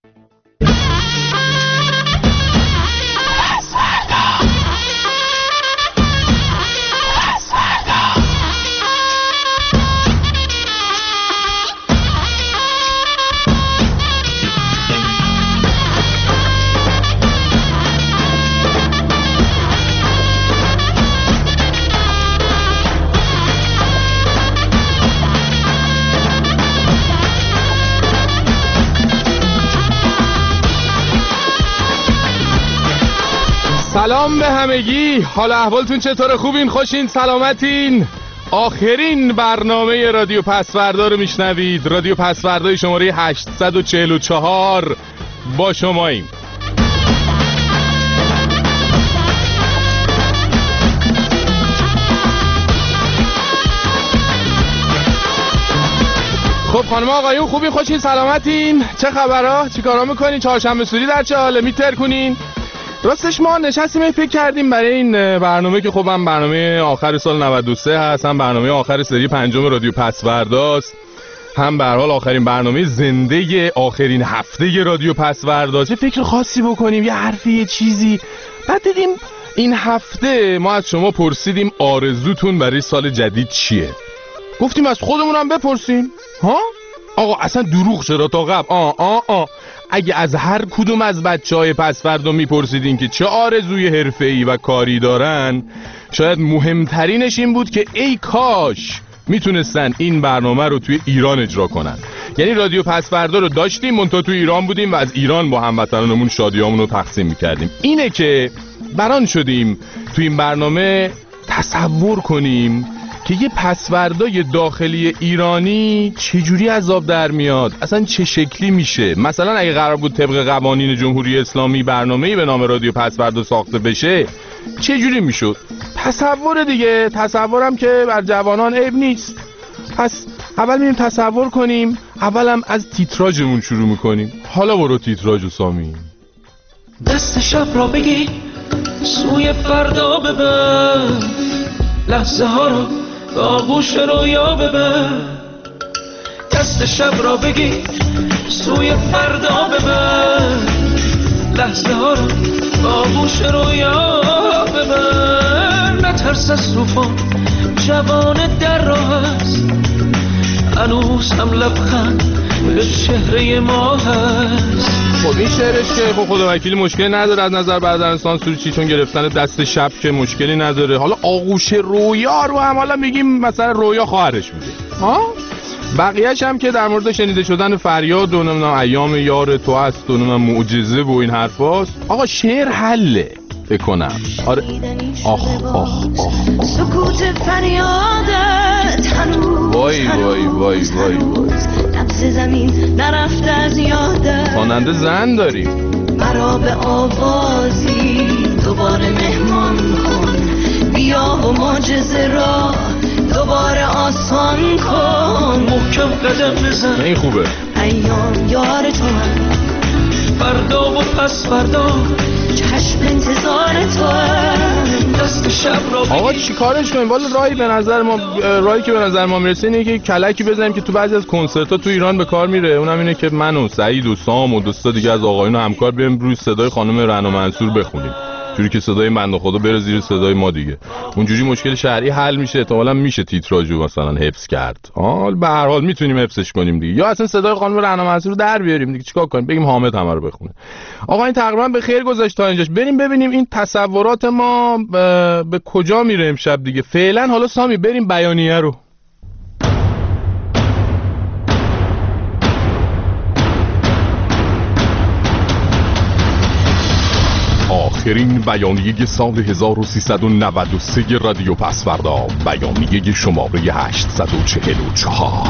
سلام به همگی، حال احوالتون چطوره؟ خوبین؟ خوشین؟ سلامتین؟ آخرین برنامه رادیو پسوردا رو میشنوید. رادیو پسوردای شماره 844 با شماییم. خب خانم آقایون خوبین؟ خوشین؟ سلامتین؟ چه خبرها؟ چی کارا میکنین؟ چهارشنبه سوری در چه حاله؟ میترکونین؟ راستش ما نشستیم فکر کردیم برای این برنامه که خب هم برنامه آخر سال 93 هست، هم برنامه آخر سری 5 رادیو پسورداست، هم به هر حال آخرین برنامه زنده آخرین هفته رادیو پسورداست. یه فکر خاصی بکنیم، یه حرفی، یه چیزی. بعد دیدیم این هفته ما از شما پرسیدیم آرزوتون برای سال جدید چیه. گفتیم از خودمون هم بپرسیم. ها آقا اصلا دروغ چرا تا قبل؟ اگه از هر کدوم از بچهای پسوردا میپرسیدین که چه آرزوی حرفه‌ای و کاری دارن، شاید مهمترینش این بود که ای کاش میتونستن این برنامه رو توی ایران اجرا کنن. یعنی رادیو پسوردا رو داشتیم منتها توی ایران بودیم و از ایران با هموطنانمون شادیامون رو تقسیم میکردیم. اینه که بران شدیم توی این برنامه تصور کنیم که یه پسوردای داخلی ایرانی چجوری عذاب در میاد، اصلا چه شکلی میشه. مثلا اگه قرار بود طبق قوانین جمهوری اسلامی برنامه‌ای به نام رادیو پسوردا ساخته بشه چجوری میشد؟ تصور دیگه. تصورم که بر جوانان عیب نیست. پس اول میریم تصور کنیم. اولم از تیتراژمون شروع میکنیم. حالا برو تیتراژو سامی. دست شب را بگی سوی فردا ببر، لحظه ها رو به آغوش رویا ببر. دست شب را بگیر سوی فردا ببر، لحظه ها رو به آغوش رویا ببر. نترس از طوفان، جوان در راه است، هنوز هم لبخند به چهره ما هست. خب این شعرش که خب خدا وکیلی مشکلی نداره از نظر برادران سانسورچی، چون گرفتن دست شب که مشکلی نداره. حالا آغوش رویا رو هم حالا میگیم مثلا رویا خواهرش بوده ها. بقیه‌اش هم که در مورد شنیده شدن فریاد و نمیدونم ایام یار تو است و نمیدونم معجزه و این حرفاست. آقا شعر حله بکنم. آره آخ سکوت فریادت هنوز وای نبض زمین نرفته از یادت. خواننده زن داریم. مرا به آوازی دوباره مهمان کن، بیا و معجزه را دوباره آسان کن. محکم قدم بزن، این خوبه. ایام یار تو هم، فردا و پس فردا چشم انتظار تو هم. دست شب را بگیر. آقا چی کارش کنیم؟ والا راهی که به نظر ما میرسه اینه که کلکی بزنیم که تو بعضی از کنسرت‌ها تو ایران به کار میره. اونم اینه که من و سعید و سام و دوستا دیگه از آقایون همکار بریم روی صدای خانم رعنا منصور بخونیم، جوری که صدای بنده خدا بره زیر صدای ما دیگه. اونجوری مشکل شهری حل میشه. احتمالاً میشه تیتراژو مثلا حفظ کرد. به هر حال میتونیم حفظش کنیم دیگه، یا اصلا صدای خانم رعنا منصور رو در بیاریم دیگه. چیکار کنیم؟ بگیم حامد همه رو بخونه. آقا این تقریبا به خیر گذشت تا اینجاش. بریم ببینیم این تصورات ما به کجا میره امشب دیگه. فعلا حالا سامی بریم بیانیه رو. آخرین بیانیه سال 1393 رادیو پسوردا، بیانیه شماره 844.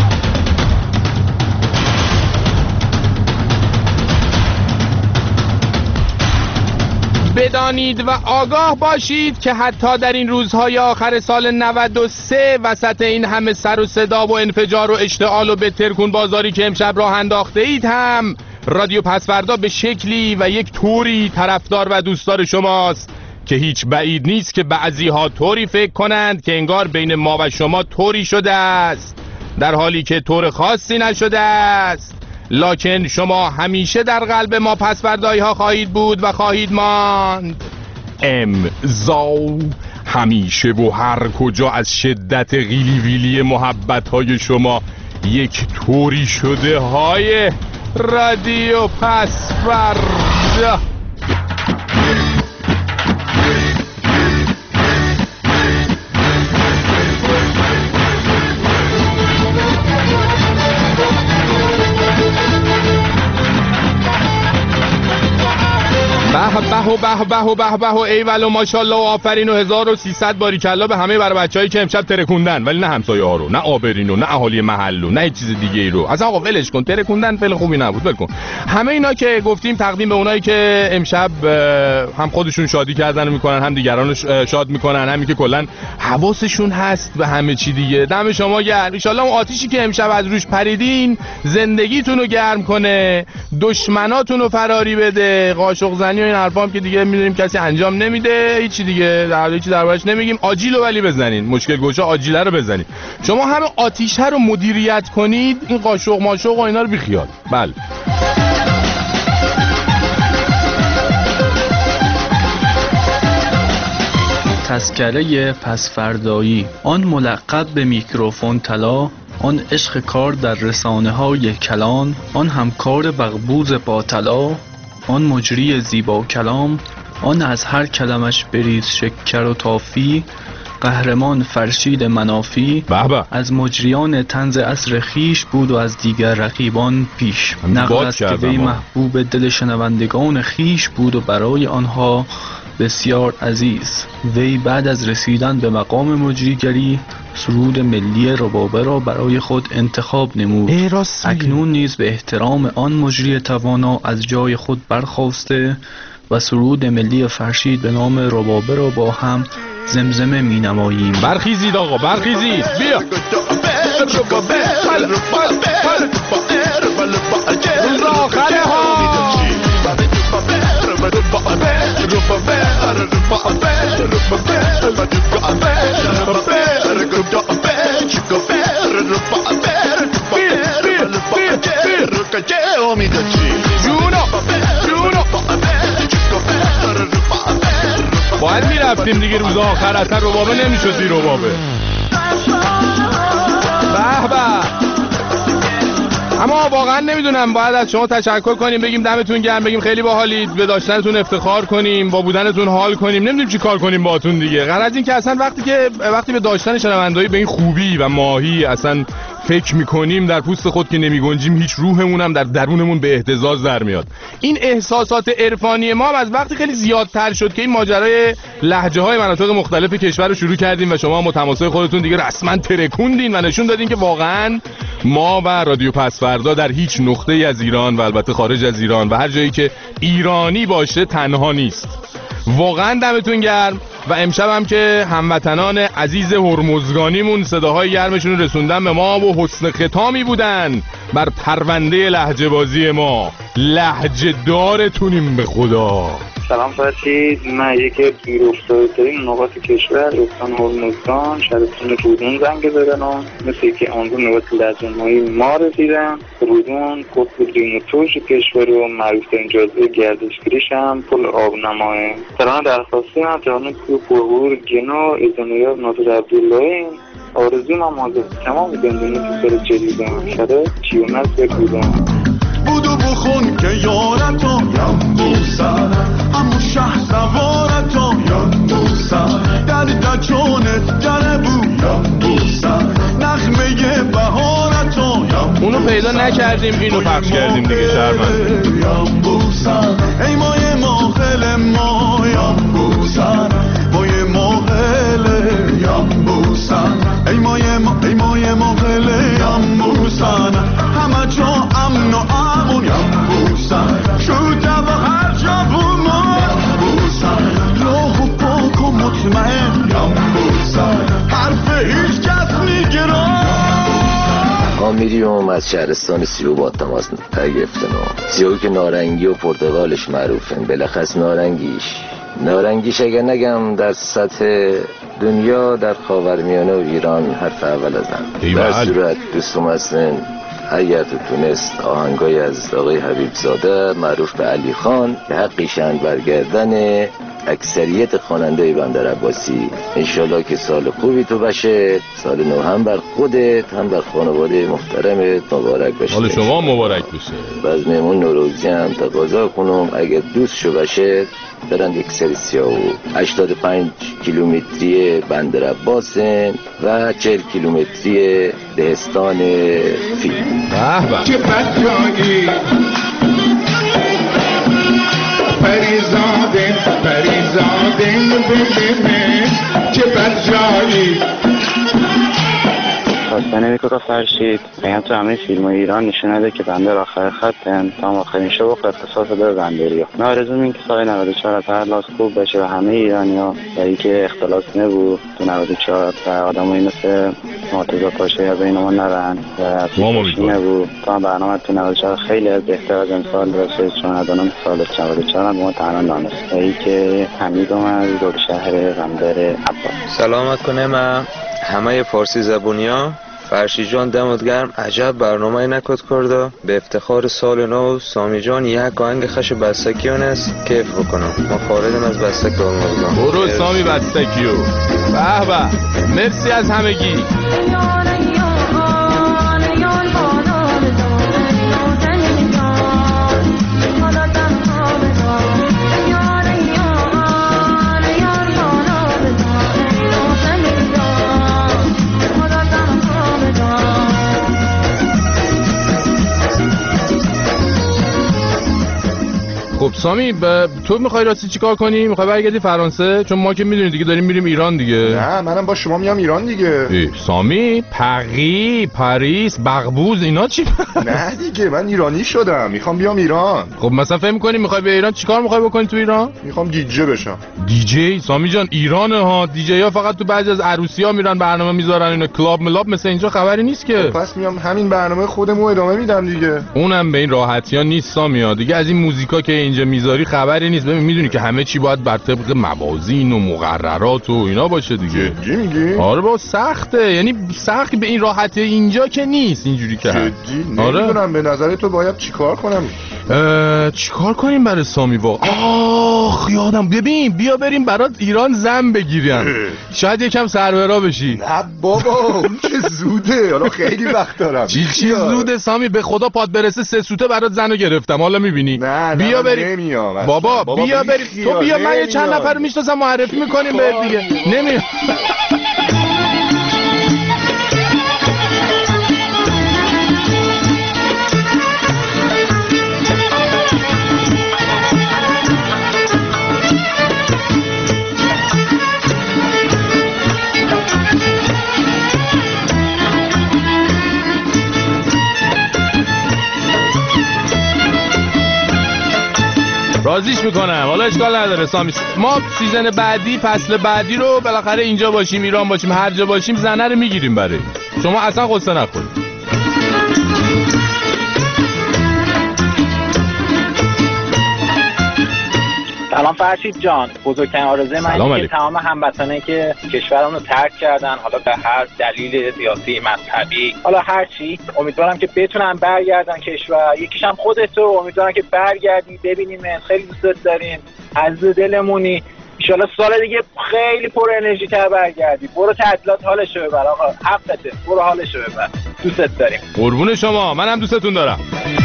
بدانید و آگاه باشید که حتی در این روزهای آخر سال 93 وسط این همه سر و صدا و انفجار و اشتعال و بترکون بازاری که امشب راه انداخته اید هم رادیو پسوردا به شکلی و یک طوری طرفدار و دوستدار شماست که هیچ بعید نیست که بعضی ها طوری فکر کنند که انگار بین ما و شما طوری شده است، در حالی که طور خاصی نشده است. لکن شما همیشه در قلب ما پسوردایی ها خواهید بود و خواهید ماند. امضا. همیشه و هر کجا از شدت غیلی ویلی محبت های شما یک طوری شده های رادیو پسوردا. به ایول و ماشاءالله و آفرین و 1300 باریکلا به همه برای بچه‌هایی که امشب ترکوندن، ولی نه همسایه ها رو، نه آبرین و نه اهالی محل و نه هیچ چیز دیگه ای رو. اصلا آقا ولش کن، ترکوندن فعل خوبی نبود، ول کن. همه اینا که گفتیم تقدیم به اونایی که امشب هم خودشون شادی کردن میکنن، هم دیگران رو شاد میکنن، همین که کلا حواسشون هست به همه چی دیگه. دم شما گرم. ان شاءالله اون آتیشی که امشب از روش پریدین زندگیتون رو گرم کنه، دشمناتون رو فراری بده. قاشق زنی و این حرفام که دیگه میدونیم کسی انجام نمیده، هیچی دیگه هیچی دربارش نمیگیم. آجیلو ولی بزنین، مشکل گوشه آجیله رو بزنین. شما همه آتیشه رو مدیریت کنید، این قاشق ماشق و اینا رو بیخیال. بله. تذکره پسفردایی، آن ملقب به میکروفون طلا، آن عشق کار در رسانه های کلان، آن همکار بغبوز با طلا، آن مجری زیبا کلام، آن از هر کلمش بریز شکر و تافی، قهرمان فرشید منافی، از مجریان طنز عصر خیش بود و از دیگر رقیبان پیش. نقل است که وی محبوب دل شنوندگان خیش بود و برای آنها بسیار عزیز. وی بعد از رسیدن به مقام مجریگری سرود ملی ربابه را برای خود انتخاب نمود. اکنون نیز به احترام آن مجری توانا از جای خود برخاسته و سرود ملی فرشید به نام ربابه را با هم زمزمه می نماییم. برخیزید آقا، برخیزید، بیا. روز آخره ها. باید میرفتیم دیگه روز آخر، اصلا ربابه نمیشد بی ربابه. به به. اما واقعا نمیدونم، باید از شما تشکر کنیم، بگیم دمتون گرم، بگیم خیلی باحالید، به داشتنتون افتخار کنیم، با بودنتون حال کنیم، نمیدونیم چی کار کنیم باهاتون دیگه. غیر از این که اصلا وقتی به داشتن شنوندایی به این خوبی و ماهی اصلا فکر میکنیم در پوست خود که نمیگنجیم، هیچ روحمون هم در درونمون به اهتزاز در میاد. این احساسات عرفانی ما از وقتی خیلی زیادتر شد که این ماجرای لهجه های مناطق مختلف کشور رو شروع کردیم و شما متماسک خودتون دیگه رسما ترکوندین و نشون دادین که واقعا ما و رادیو پسوردا در هیچ نقطه‌ای از ایران و البته خارج از ایران و هر جایی که ایرانی باشه تنها نیست. واقعا دمتون گرم. و امشب هم که هموطنان عزیز هرمزگانیمون صداهای گرمشون رسوندن به ما و حسن ختامی بودن بر پرونده لهجه بازی ما. لهجه دارتونیم به خدا. سلام فرشید، من یکی دور افتاده‌ترین نقاط کشور استان هرمزگان شهرستان رودون زنگ زدنم، مثل که آنجا نقاط لهجه‌های ما رسیدم. رودون قطب دیموتوش کشور و معروف‌ترین جاذبه گردشگریش هم پل آبنماه. سلام درخواستی من جانب پرهور گنو ازنیاب ناصر عبداللهی. آرزوی من حاضر تمام زندگی تو سر جدیدم شده چیونت بگودم. بودو بخون که یارتا یم بوسن، همون شه سوارتا یم بوسن، در دچانت در بو یم بوسن، نغمه بهارتا یم. اونو پیدا نکردیم، اینو پخش کردیم دیگه. شرمنده یم بوسن، ای مای ماخل ما یم بوسن، مای ماخل یم بوسن، ای مای ماخل یم بوسن، همه جا امن و امون یم بوسن، شده و هر جا بومون یم بوسن، راه و پاک و مطمئن یم بوسن، حرف هیچ کس میگرم. ما میریم از شهرستان سیو با تماس گرفتن سیو که نارنگی و پرتغالش معروفن، بلخص نارنگیش اگر نگم در سطح دنیا در خاورمیانه و ایران حرف اول ازم. در صورت دوستم هستن اگر تو تونست آهنگای از آقای حبیب زاده معروف به علی خان که حقیشن برگردن اکثریت خواننده بندر عباسی. انشالله که سال خوبی تو باشه، سال نو هم بر خودت هم بر خانواده محترمت مبارک باشه. حال شما مبارک بشه. باز مهمون نوروزی هم تقاضا کنم اگر دوست شو باشه برن یک سری 85 کیلومتری بندر عباسن و 40 کیلومتری دهستان فیلم. چه بدجایی پریزادن ببینه چه بدجایی. خواستن میکوکا فرشید بگم تو همه فیلم ایران نشون نده که بندر آخر خطن تا آخرین شب اختصاص به بندری ها. من آرزوم این که سال 94 از هر لحاظ خوب باشه و همه ایرانی ها برای که اختلاس نبود تو 94 و آدم هایی مثل مرتضی پاشایی بین ما نرن و اصلی نبود تا برنامه تو 94 خیلی از بهتر از امسال باشه، چون ادانم سال 94 هم ما تنها دانست برای که حمیدم از دور شهر بندر عباس. سلامت کنه من همه فارسی زبونی ها. فرشید جان دمت گرم، عجب برنامه نکت کرده. به افتخار سال نو سامی جان یک آهنگ خش بستکیان است کیف بکنم. ما خارجم از بستک آموزگان. برو سامی بستکیو. به به، مرسی از همگی. خب سامی تو میخوای راستی چیکار کنی؟ میخوای برگردی فرانسه؟ چون ما که میدونی دیگه داریم میریم ایران دیگه. نه منم با شما میام ایران دیگه. سامی پاریس بغبوز اینا چی؟ نه دیگه من ایرانی شدم، میخوام بیام ایران. خب مثلا فهم می‌کنی میخوای به ایران چیکار میخوای بکنی تو ایران؟ میخوام دیجی بشم. دیجی؟ سامی جان ایرانه ها، دیجی ها فقط تو بعضی از عروسی‌ها میرن برنامه میذارن، اینا کلاب ملاب مثل اینجا خبری نیست که. پس میام همین برنامه خودمو ادامه میدم دیگه. اونم به این راحتی‌ها نیست سامی ها. دیگه از این موزیکا که اینجا میذاری خبری نیست. ببین میدونی که همه چی باید بر طبق موازین و مقررات و اینا باشه دیگه. جدی میگی؟ آره با سخته، یعنی سخت به این راحتی اینجا که نیست اینجوری که. جدی آره. به نظر تو باید چیکار کنم؟ چیکار کنیم برای سامی واقعا؟ آخ یادم، ببین بیا بریم برات ایران زن بگیریم، شاید یکم سرورا بشی. نه بابا اون که زوده، حالا خیلی وقت دارم. چی زوده سامی؟ به خدا پاد برسه 3 سوته برات زنو گرفتم، حالا میبینی. نه بیا بریم بابا بیا بریم. تو بیا من یه چند نفر میشناسم معرفی میکنیم بهت دیگه. نمیام. رازیش میکنم، حالا اشکال نداره سامی. ما سیزن بعدی فصل بعدی رو بالاخره اینجا باشیم، ایران باشیم، هر جا باشیم زنه رو میگیریم برای شما، اصلا غصه نخورید. سلام فرشید جان، بزرگترین آرزوی من اینه که تمام هموطنانی که کشورمون رو ترک کردن، حالا به هر دلیل سیاسی، مذهبی، حالا هر چی، امیدوارم که بتونن برگردن کشور. یکیش هم خودت، امیدوارم که برگردی ببینیم، خیلی دوست داریم، عزیز دلمونی. ان شاءالله سال دیگه خیلی پر انرژی تر برگردی. برو تعطیلات حالشو ببر آقا، حقته، برو حالشو ببر، دوستت داریم. قربون شما، منم دوستتون دارم.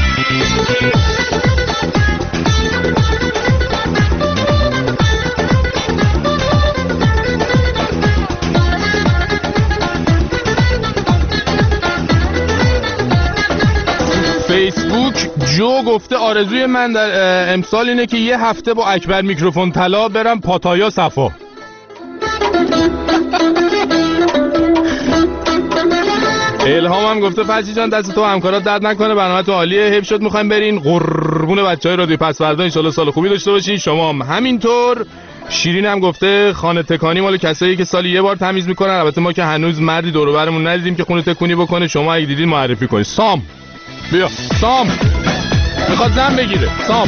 فیسبوک جو گفته آرزوی من در امسال اینه که یه هفته با اکبر میکروفون طلا برم پاتایا صفا. الهام هم گفته فرشید جان دست تو همکارات درد نکنه، برنامه‌تون عالیه، حیف شد میخوایم برین. قربون بچهای رادیو پس فردا، ان شاءالله سال خوبی داشته باشین. شما هم همینطور. شیرین هم گفته خانه تکانی مال کسایی که سالی یه بار تمیز میکنن. البته ما که هنوز مردی دور و برمون ندیدیم که خونه تکونی بکنه. شما اگه دیدین معرفی کنید. سام بیا، سام میخواد زن بگیره. سام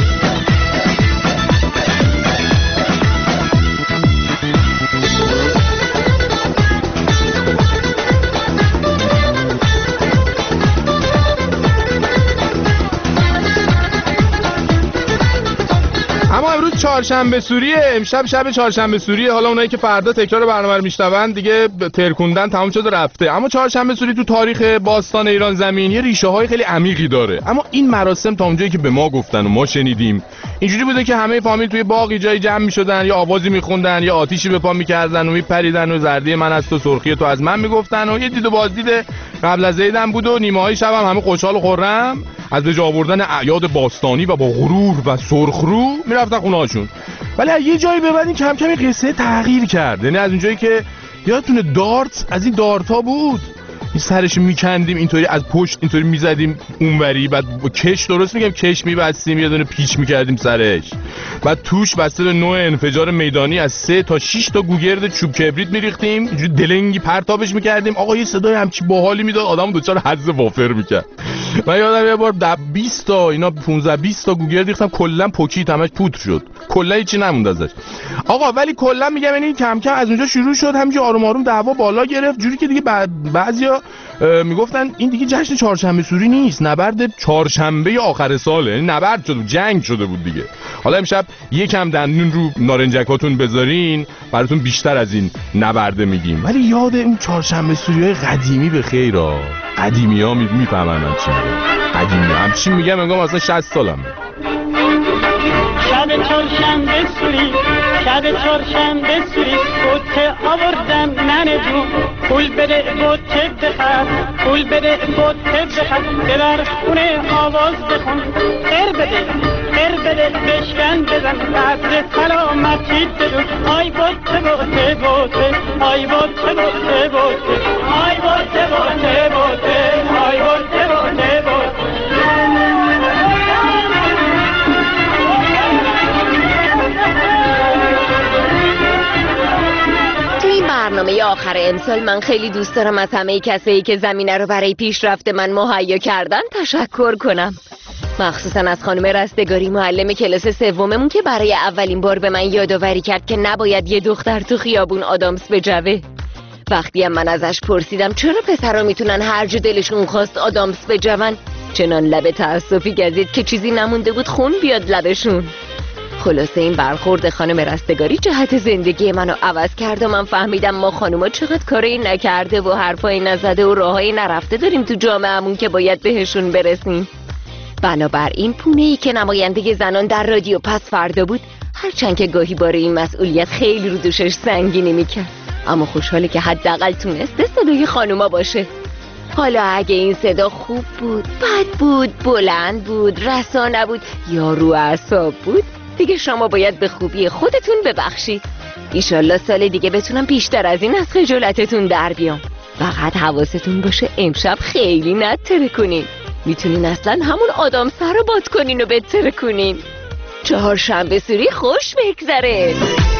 چهارشنبه سوریه، امشب شب چهارشنبه سوریه. حالا اونایی که فردا تکرار برنامه رو میشنون دیگه ترکوندن تموم شده رفته، اما چهارشنبه سوری تو تاریخ باستان ایران زمین یه ریشه های خیلی عمیقی داره. اما این مراسم تا اونجایی که به ما گفتن و ما شنیدیم اینجوری بوده که همه فامیل توی باغی جای جمع میشدن، یا آوازی میخوندن یا آتیشی به پا میکردن و میپریدن و زردی من از تو سرخی تو از من میگفتن و یه دید و بازدید قبل از عیدم بود و نیمه‌های شب هم همه خوشحال و خرم از به جا آوردن اعیاد باستانی و با غرور و سرخرو میرفتن خونه‌هاشون. ولی از یه جایی به بعد این کم کم قصه تغییر کرد. یعنی از اونجایی که یادتونه دارت، از این دارتا بود این سرش میکندیم اینطوری از پشت اینطوری میزدیم اونوری، بعد با کش، درست میگم، کش میبستیم یه دونه پیچ میکردیم سرش، بعد توش بسته به نوع انفجار میدانی از 3 تا 6 تا گوگرد چوب کبریت میریختیم، اینجوری دلنگی پرتابش میکردیم. آقا یه صدای همچی باحالی میداد، آدمو دوچار حظ وافر میکرد. من یادم یه بار 20 تا اینا 15 20 تا گوگرد ریختم، کلا پوکیت، همش پودر شد، کلا هیچی نموند ازش. آقا ولی کلا میگم یعنی کم کم از اونجا شروع شد همینجوری آروم آروم دعوا بالا گرفت، جوری که دیگه بعضیا میگفتن این دیگه جشن چهارشنبه سوری نیست، نبرد چهارشنبه آخر ساله، یعنی نبرد شده، جنگ شده بود دیگه. حالا امشب یکم دندون رو نارنجکاتون بذارین براتون بیشتر از این نبرده میگیم. ولی یاد اون چهارشنبه سوریای قدیمی به خیرا، قدیمی‌ها میفهمن من چی میگم، قدیمی همچین میگم انگار مثلا 60 سالمه. شب چهارشنبه سوری، شب چهارشنبه سوری، بوته آوردم ننه جون، پول بده بوته بخر، پول بده بوته بخر، ببر خونه آواز بخون، قر بده بشکن بزن، قدر سلامتی بدون، آی بوته بوته بوته، آی بوته بوته بوته، آی بوته بوته بوته، آی بوته بوته بوته. برنامه آخر امسال من خیلی دوست دارم از همه کسایی که زمینه رو برای پیشرفت من مهیا کردن تشکر کنم، مخصوصا از خانم رستگاری معلم کلاس سوممون که برای اولین بار به من یادآوری کرد که نباید یه دختر تو خیابون آدامس بجوه. وقتی هم من ازش پرسیدم چرا پسرا میتونن هر جا دلشون خواست آدامس بجون، چنان لب تأسفی گزید که چیزی نمونده بود خون بیاد لبشون. خلاصه این برخورد خانم رستگاری جهت زندگی منو عوض کرد و من فهمیدم ما خانوما چقدر کاری نکرده و حرفایی نزده و راهایی نرفته داریم تو جامعه‌مون که باید بهشون برسیم. بنابراین پونه‌ای که نماینده زنان در رادیو پس فردا بود، هرچند که گاهی باره این مسئولیت خیلی رو دوشش سنگینی میکرد، اما خوشحاله که حداقل تونسته صدای خانوما باشه. حالا اگه این صدا خوب بود، بد بود، بلند بود، رسا نبود یا رو اعصاب بود، دیگه شما باید به خوبی خودتون ببخشید. ایشالله سال دیگه بتونم بیشتر از این از خجالتتون در بیام. فقط حواستون باشه امشب خیلی نتره کنین، میتونین اصلا همون آدم سر رو باد کنین و بتره کنین. چهارشنبه سوری خوش بگذره.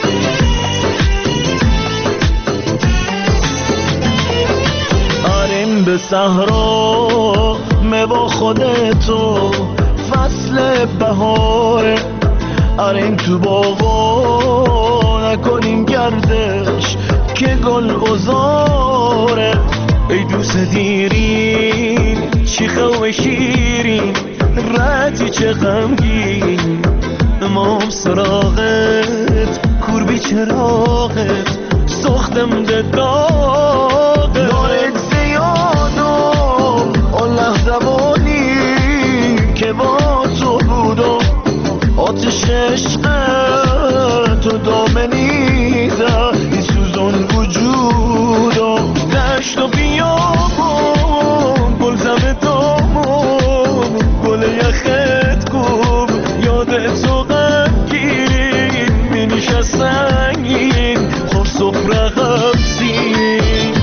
آریم به صحرا میوا خودتو، فصل بهاره، آریم تو باغا نکنیم گردش که گل بزاره. ای دوست دیرین چی خواه شیرین، ردی چه غمگین، امام سراغت کوربی چراغت ساختم ده داغت. دارت زیادم آن لحظه بانی که با تو بودم، آتش عشقت تو دامنی زد این سوزان وجودم. دشت و بیابم گلزم دامم گل یخت کن، یادت تو غمگین مینیش از سنگین خور سفره غمزین.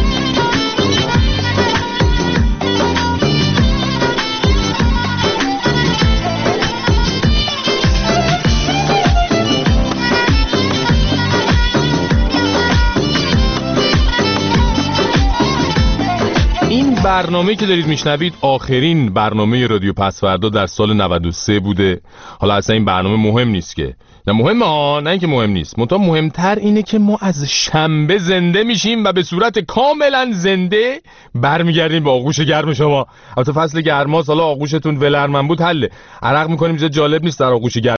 برنامه‌ای که دارید میشنوید آخرین برنامه رادیو پس‌فردا در سال 93 بوده. حالا اصلا این برنامه مهم نیست که، نه مهمه ها، نه اینکه مهم نیست، منتها مهمتر اینه که ما از شنبه زنده میشیم و به صورت کاملا زنده برمیگردیم به آغوش گرم شما. البته فصل گرماست، حالا آغوشتون ولرمن بود حله، عرق میکنیم، جالب نیست در آغوش گرم